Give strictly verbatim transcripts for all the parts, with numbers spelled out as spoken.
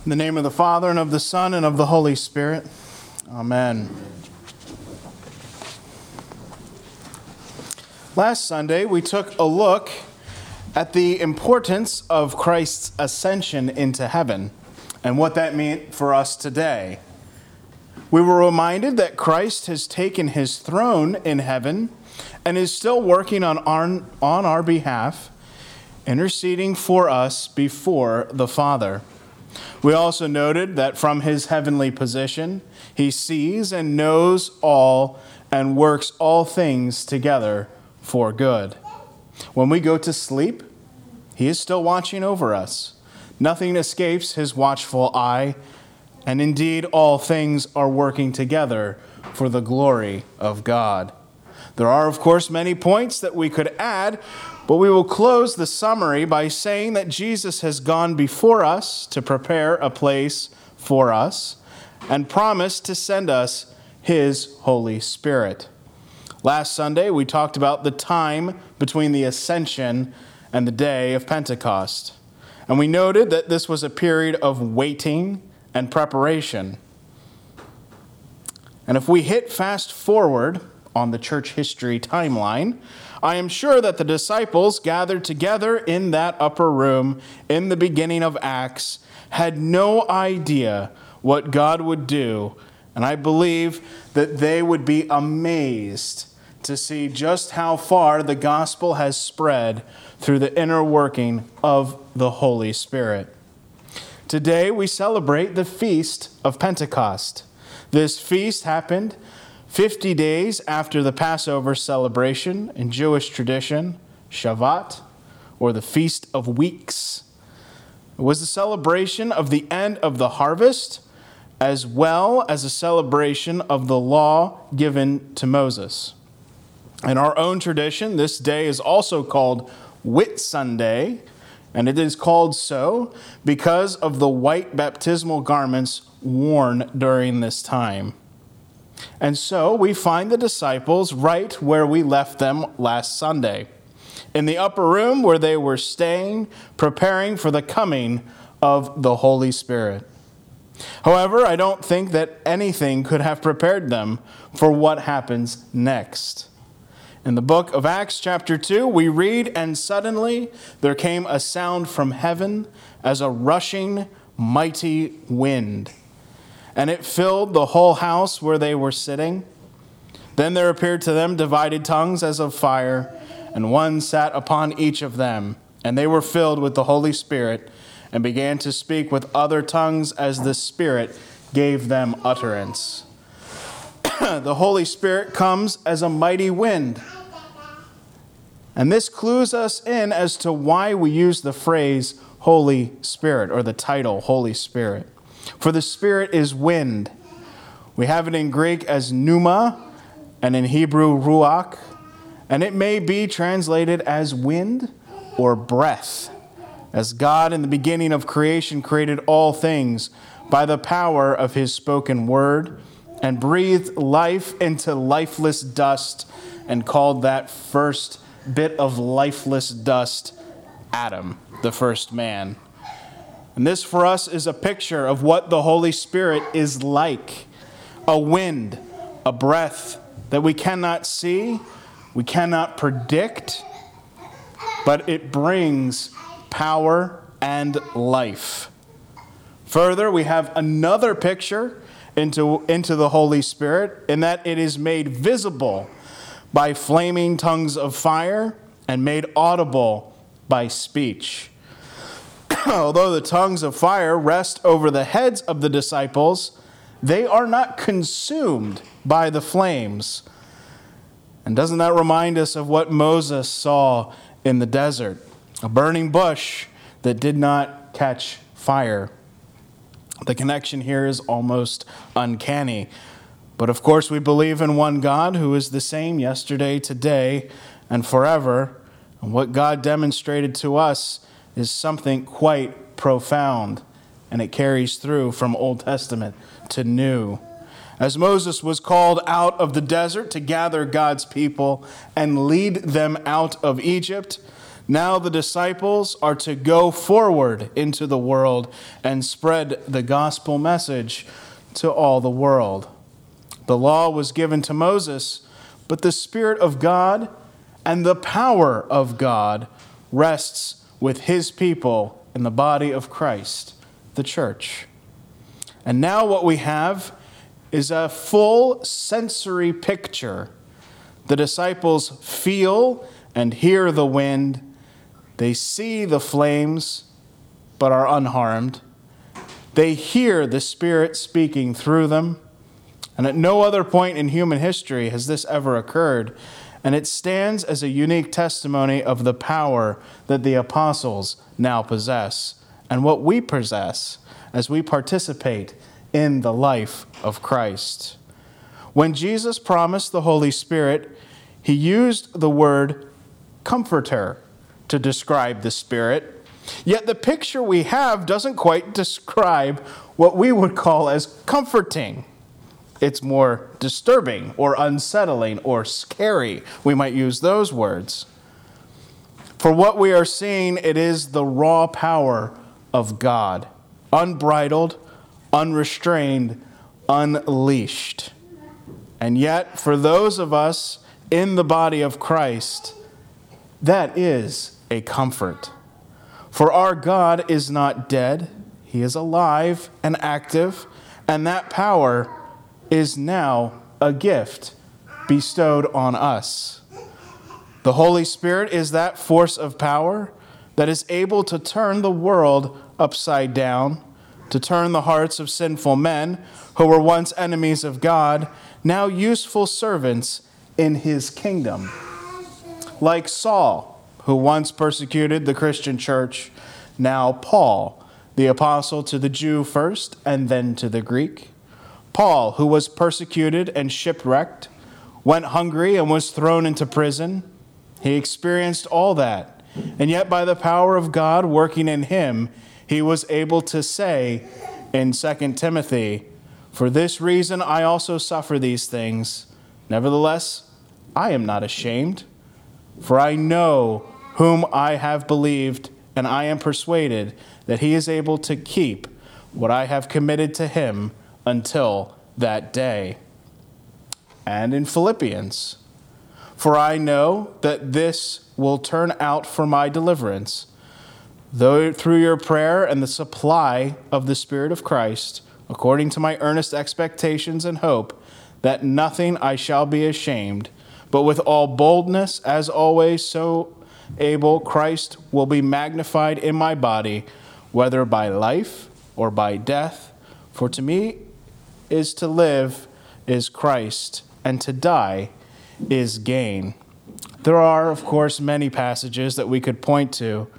In the name of the Father, and of the Son, and of the Holy Spirit. Amen. Last Sunday, we took a look at the importance of Christ's ascension into heaven and what that meant for us today. We were reminded that Christ has taken his throne in heaven and is still working on our, on our behalf, interceding for us before the Father. We also noted that from his heavenly position, he sees and knows all and works all things together for good. When we go to sleep, he is still watching over us. Nothing escapes his watchful eye, and indeed all things are working together for the glory of God. There are, of course, many points that we could add, but we will close the summary by saying that Jesus has gone before us to prepare a place for us and promised to send us his Holy Spirit. Last Sunday, we talked about the time between the ascension and the day of Pentecost. And we noted that this was a period of waiting and preparation. And if we hit fast forward on the church history timeline, I am sure that the disciples gathered together in that upper room in the beginning of Acts had no idea what God would do, and I believe that they would be amazed to see just how far the gospel has spread through the inner working of the Holy Spirit. Today we celebrate the Feast of Pentecost. This feast happened fifty days after the Passover celebration in Jewish tradition, Shavuot, or the Feast of Weeks. It was a celebration of the end of the harvest, as well as a celebration of the law given to Moses. In our own tradition, this day is also called Whit Sunday, and it is called so because of the white baptismal garments worn during this time. And so we find the disciples right where we left them last Sunday, in the upper room where they were staying, preparing for the coming of the Holy Spirit. However, I don't think that anything could have prepared them for what happens next. In the book of Acts chapter two, we read, "And suddenly there came a sound from heaven as a rushing mighty wind, and it filled the whole house where they were sitting. Then there appeared to them divided tongues as of fire, and one sat upon each of them. And they were filled with the Holy Spirit, and began to speak with other tongues as the Spirit gave them utterance." The Holy Spirit comes as a mighty wind. And this clues us in as to why we use the phrase Holy Spirit, or the title Holy Spirit. For the Spirit is wind. We have it in Greek as pneuma, and in Hebrew ruach, and it may be translated as wind or breath, as God in the beginning of creation created all things by the power of his spoken word, and breathed life into lifeless dust, and called that first bit of lifeless dust Adam, the first man. And this for us is a picture of what the Holy Spirit is like. A wind, a breath that we cannot see, we cannot predict, but it brings power and life. Further, we have another picture into, into the Holy Spirit, in that it is made visible by flaming tongues of fire and made audible by speech. Although the tongues of fire rest over the heads of the disciples, they are not consumed by the flames. And doesn't that remind us of what Moses saw in the desert? A burning bush that did not catch fire. The connection here is almost uncanny. But of course, we believe in one God who is the same yesterday, today, and forever. And what God demonstrated to us is something quite profound, and it carries through from Old Testament to New. As Moses was called out of the desert to gather God's people and lead them out of Egypt, Now the disciples are to go forward into the world and spread the gospel message to all the world. The law was given to Moses, but the Spirit of God and the power of God rests with his people in the body of Christ, the church. And now what we have is a full sensory picture. The disciples feel and hear the wind. They see the flames, but are unharmed. They hear the Spirit speaking through them. And at no other point in human history has this ever occurred. And it stands as a unique testimony of the power that the apostles now possess and what we possess as we participate in the life of Christ. When Jesus promised the Holy Spirit, he used the word comforter to describe the Spirit. Yet the picture we have doesn't quite describe what we would call as comforting. It's more disturbing or unsettling or scary. We might use those words. For what we are seeing, it is the raw power of God, unbridled, unrestrained, unleashed. And yet, for those of us in the body of Christ, that is a comfort. For our God is not dead. He is alive and active, and that power is now a gift bestowed on us. The Holy Spirit is that force of power that is able to turn the world upside down, to turn the hearts of sinful men who were once enemies of God, now useful servants in his kingdom. Like Saul, who once persecuted the Christian church, now Paul, the apostle to the Jew first and then to the Greek. Paul, who was persecuted and shipwrecked, went hungry and was thrown into prison. He experienced all that. And yet by the power of God working in him, he was able to say in Second Timothy, "For this reason I also suffer these things. Nevertheless, I am not ashamed, for I know whom I have believed, and I am persuaded that he is able to keep what I have committed to him until that day." And in Philippians, "For I know that this will turn out for my deliverance, though through your prayer and the supply of the Spirit of Christ, according to my earnest expectations and hope, that nothing I shall be ashamed, but with all boldness, as always, so able, Christ will be magnified in my body, whether by life or by death. For to me is to live is Christ, and to die is gain." There are, of course, many passages that we could point to,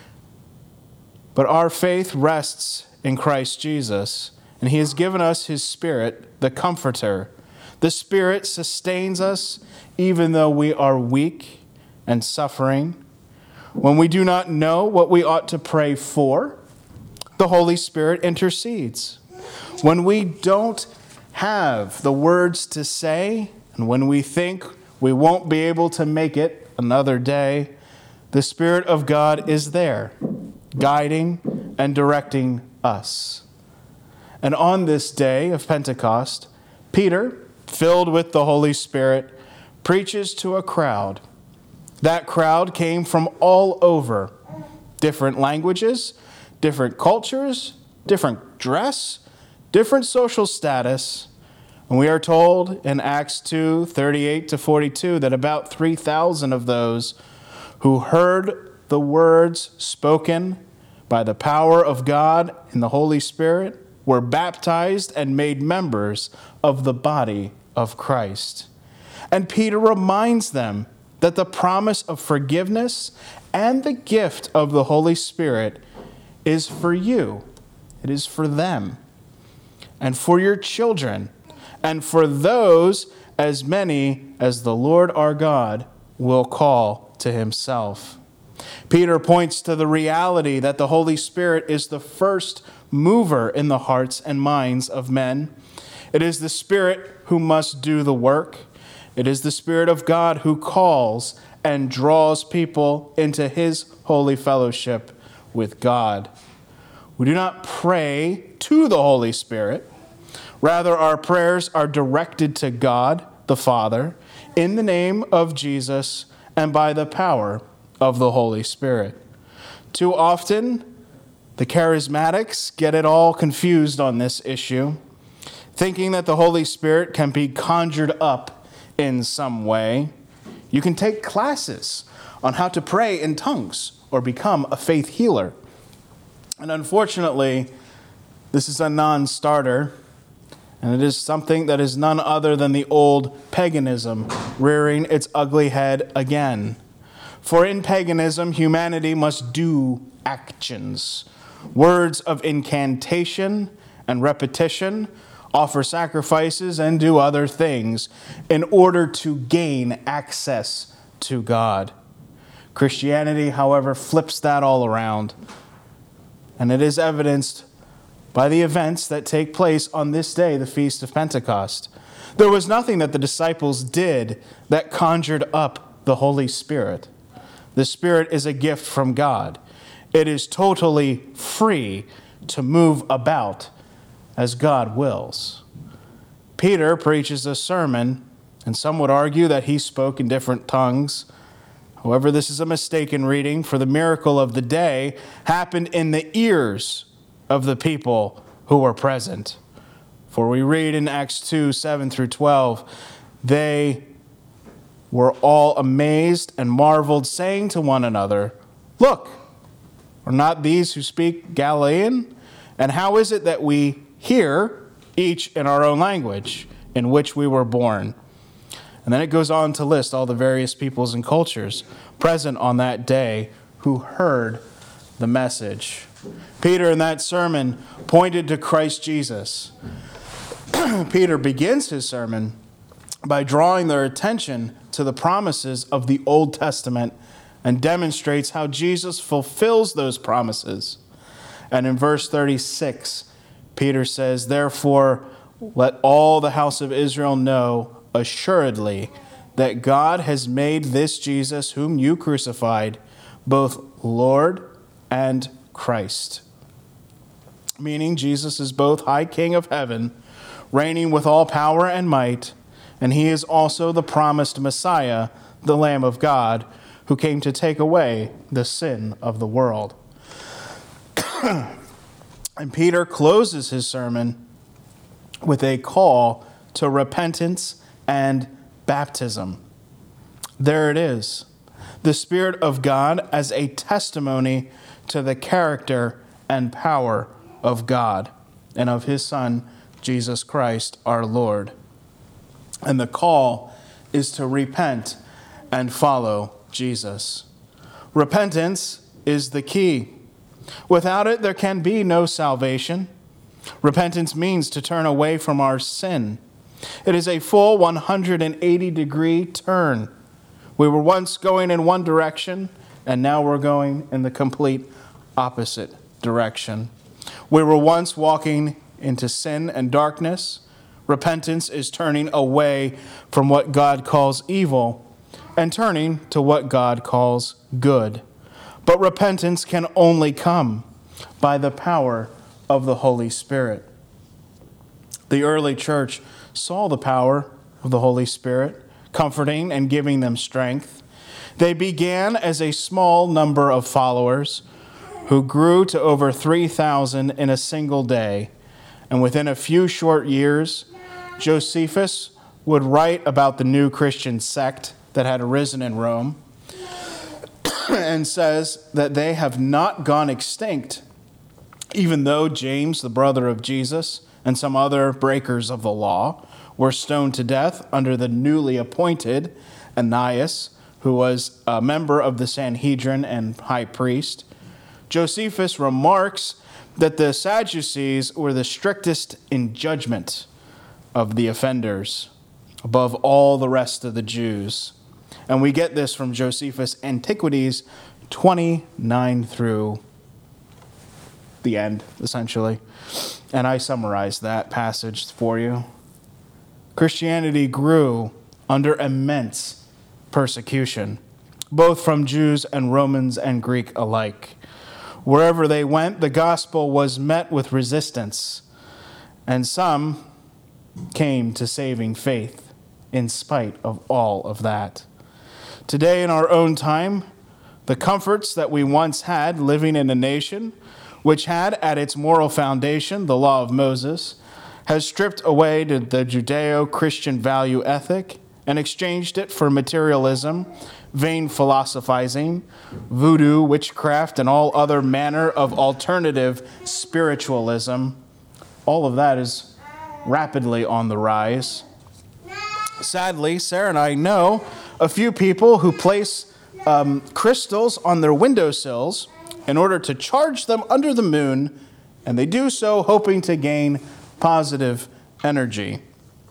but our faith rests in Christ Jesus, and he has given us his Spirit, the Comforter. The Spirit sustains us even though we are weak and suffering. When we do not know what we ought to pray for, the Holy Spirit intercedes. When we don't have the words to say, and when we think we won't be able to make it another day, the Spirit of God is there, guiding and directing us. And on this day of Pentecost, Peter, filled with the Holy Spirit, preaches to a crowd. That crowd came from all over, different languages, different cultures, different dress, different social status. And we are told in Acts two, thirty-eight to forty-two, that about three thousand of those who heard the words spoken by the power of God in the Holy Spirit were baptized and made members of the body of Christ. And Peter reminds them that the promise of forgiveness and the gift of the Holy Spirit is for you. It is for them and for your children and for those as many as the Lord our God will call to himself. Peter points to the reality that the Holy Spirit is the first mover in the hearts and minds of men. It is the Spirit who must do the work. It is the Spirit of God who calls and draws people into his holy fellowship with God. We do not pray to the Holy Spirit. Rather, our prayers are directed to God the Father in the name of Jesus and by the power of the Holy Spirit. Too often, the charismatics get it all confused on this issue, thinking that the Holy Spirit can be conjured up in some way. You can take classes on how to pray in tongues or become a faith healer. And unfortunately, this is a non-starter, and it is something that is none other than the old paganism rearing its ugly head again. For in paganism, humanity must do actions, words of incantation and repetition, offer sacrifices, and do other things in order to gain access to God. Christianity, however, flips that all around, and it is evidenced by the events that take place on this day, the Feast of Pentecost. There was nothing that the disciples did that conjured up the Holy Spirit. The Spirit is a gift from God. It is totally free to move about as God wills. Peter preaches a sermon, and some would argue that he spoke in different tongues. However, this is a mistaken reading, for the miracle of the day happened in the ears of the people who were present. For we read in Acts two, seven through twelve, they were all amazed and marveled, saying to one another, "Look, are not these who speak Galilean? And how is it that we hear each in our own language in which we were born?" And then it goes on to list all the various peoples and cultures present on that day who heard the message. Peter, in that sermon, pointed to Christ Jesus. Peter begins his sermon by drawing their attention to the promises of the Old Testament and demonstrates how Jesus fulfills those promises. And in verse thirty-six, Peter says, "Therefore, let all the house of Israel know assuredly that God has made this Jesus, whom you crucified, both Lord and Christ." Meaning Jesus is both High King of heaven, reigning with all power and might, and he is also the promised Messiah, the Lamb of God, who came to take away the sin of the world. And Peter closes his sermon with a call to repentance and baptism. There it is. The Spirit of God as a testimony to the character and power of God and of his Son, Jesus Christ, our Lord. And the call is to repent and follow Jesus. Repentance is the key. Without it, there can be no salvation. Repentance means to turn away from our sin. It is a full one hundred eighty degree turn. We were once going in one direction, and now we're going in the complete opposite direction. We were once walking into sin and darkness. Repentance is turning away from what God calls evil and turning to what God calls good. But repentance can only come by the power of the Holy Spirit. The early church saw the power of the Holy Spirit, comforting and giving them strength. They began as a small number of followers who grew to over three thousand in a single day. And within a few short years, Josephus would write about the new Christian sect that had arisen in Rome and says that they have not gone extinct, even though James, the brother of Jesus, and some other breakers of the law were stoned to death under the newly appointed Ananias, who was a member of the Sanhedrin and high priest. Josephus remarks that the Sadducees were the strictest in judgment of the offenders above all the rest of the Jews. And we get this from Josephus' Antiquities twenty-nine through the end, essentially. And I summarized that passage for you. Christianity grew under immense persecution. both from Jews and Romans and Greek alike. Wherever they went, the gospel was met with resistance, and some came to saving faith in spite of all of that. Today, in our own time, the comforts that we once had living in a nation which had at its moral foundation the law of Moses has stripped away the Judeo-Christian value ethic and exchanged it for materialism, vain philosophizing, voodoo, witchcraft, and all other manner of alternative spiritualism. All of that is rapidly on the rise. Sadly, Sarah and I know a few people who place um, crystals on their windowsills in order to charge them under the moon, and they do so hoping to gain positive energy.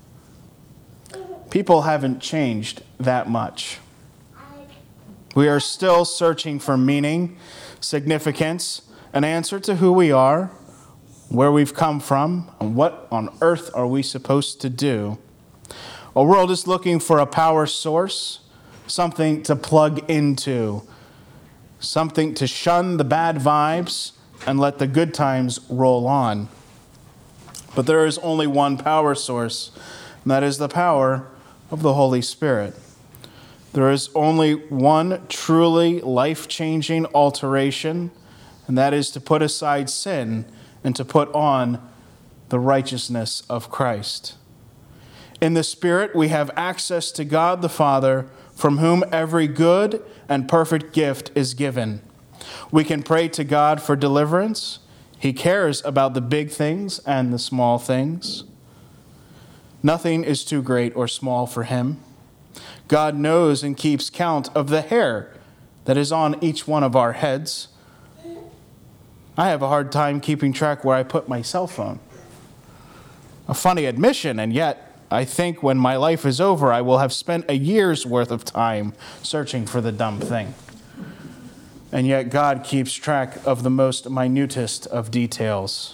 People haven't changed that much. We are still searching for meaning, significance, an answer to who we are, where we've come from, and what on earth are we supposed to do. Our world is looking for a power source, something to plug into, something to shun the bad vibes and let the good times roll on. But there is only one power source, and that is the power of the Holy Spirit. There is only one truly life-changing alteration, and that is to put aside sin and to put on the righteousness of Christ. In the Spirit, we have access to God the Father, from whom every good and perfect gift is given. We can pray to God for deliverance. He cares about the big things and the small things. Nothing is too great or small for him. God knows and keeps count of the hair that is on each one of our heads. I have a hard time keeping track where I put my cell phone. A funny admission, and yet I think when my life is over, I will have spent a year's worth of time searching for the dumb thing. And yet God keeps track of the most minutest of details.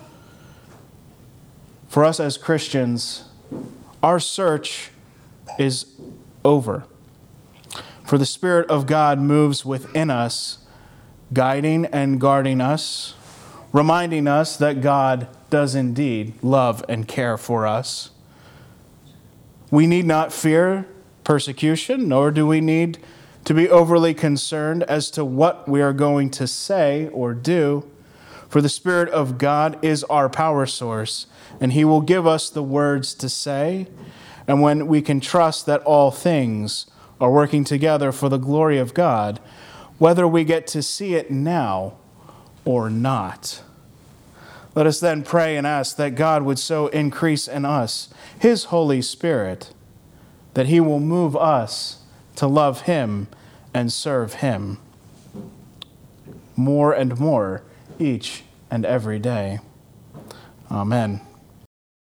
For us as Christians, our search is over. For the Spirit of God moves within us, guiding and guarding us, reminding us that God does indeed love and care for us. We need not fear persecution, nor do we need to be overly concerned as to what we are going to say or do, for the Spirit of God is our power source, and He will give us the words to say, and when we can trust that all things are working together for the glory of God, whether we get to see it now or not. Let us then pray and ask that God would so increase in us His Holy Spirit that He will move us to love Him and serve Him more and more each and every day. Amen.